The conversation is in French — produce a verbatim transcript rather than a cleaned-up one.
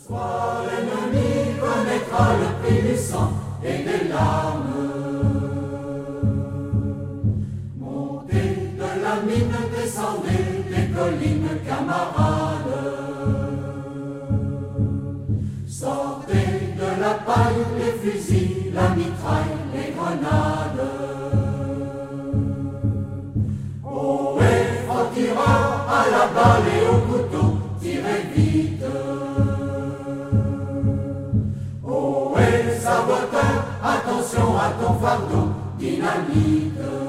Soit l'ennemi connaîtra le prix du sang et des larmes. Montez de la mine, descendez des collines, camarades. Sortez de la paille les fusils, la mitraille, les grenades. Oh, et franc-tireur, à la balle et au couteau, tirez vite. Oh, et saboteur, attention à ton fardeau, dynamite.